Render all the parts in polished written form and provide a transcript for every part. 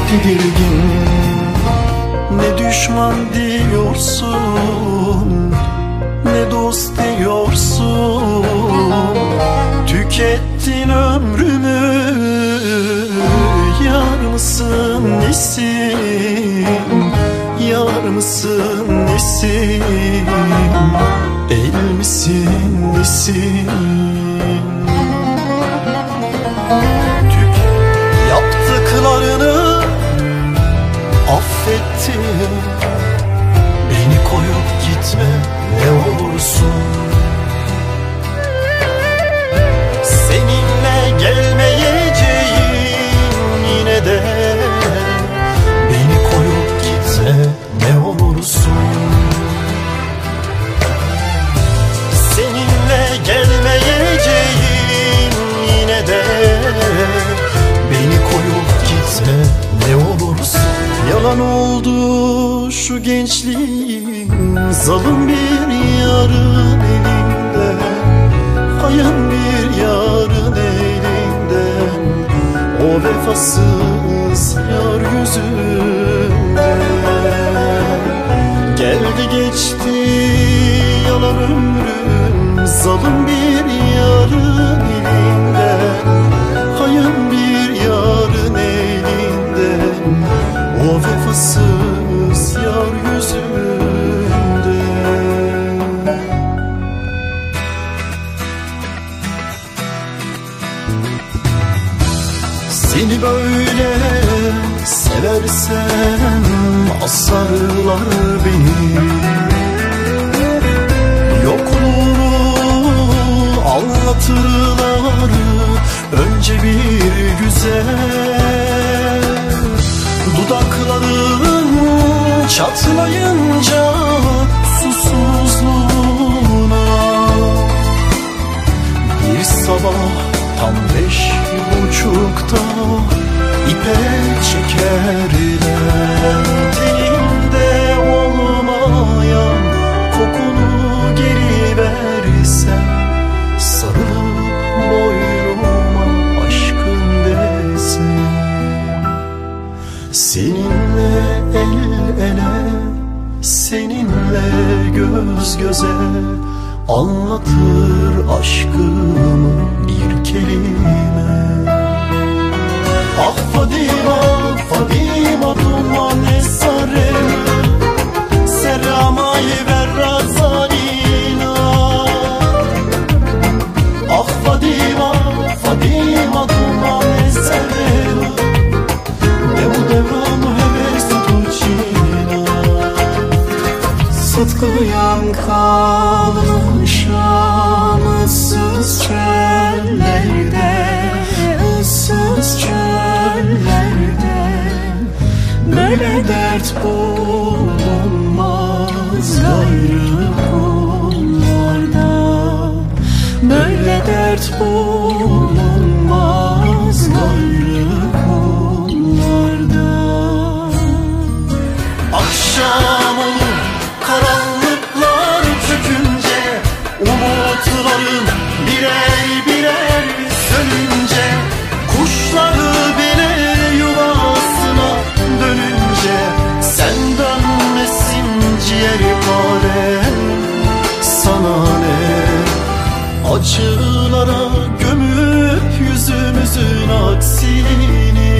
tedirgin. Ne düşman diyorsun, ne dost diyorsun. Tükettin ömrümü, yar mısın nesin, yar mısın nesin, el misin nesin. Yaptıklarını affettim, beni koyup gitme ne olursun. Seninle gelmeyeceğim yine de, beni koyup gitme ne olursun. Seninle gelmeyeceğim yine de, beni koyup gitme ne olursun. Yalan oldu şu gençliğim, zalim bir yarın elinde, hayan bir yarın elinden, o vefasız yar yüzünden. Geldi geçti yalan ömrüm, zalim bir yarın elinden, hayan bir yarın elinden, o vefasız yar yüzünden. Seni böyle seversem asarlar beni, yokluğunu anlatırlar önce bir güzel. Dudakların çatlayınca susuzluğuna, bir sabah tam 5.30'da ipe çekerler. Tenimde olmayan kokunu geri versen, sarılıp boynuma aşkın desin. Seninle el ele, seninle göz göze, anlatır aşkımı bir kelime. Ah Fadima, Fadima duman esare, seramayı ver razalina. Ah Fadima, Fadima duman esare, ne bu devran heves tutucina. Sıtkıyan kalmış ıssız çöllerde, ıssız çöllerde, böyle dert bulunmaz gayrı kullarda, böyle dert bulunmaz gayrı kullarda. Akşam olur karanlıklar çökünce, umutlarım birer birer sönünce, kuşları bile yuvasına dönünce, sen dönmesin ciğerpare, sana ne? Acılara gömüp yüzümüzün aksini,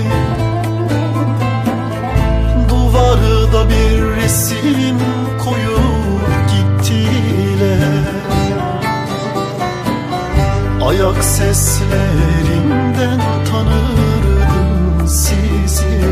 duvarda bir resim koyup gittiler. Ayak seslerinden tanırdım sizi,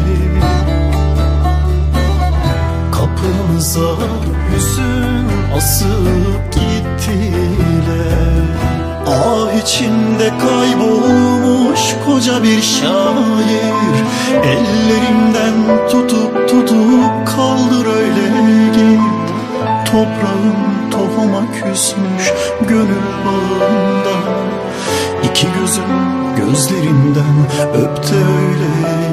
kapımıza hüzün asıp gittiler. Ah içinde kaybolmuş koca bir şair, ellerimden tutup tutup kaldır öyle git. Toprağım tohuma küsmüş gönül bağında, İki gözüm gözlerimden öptü öyle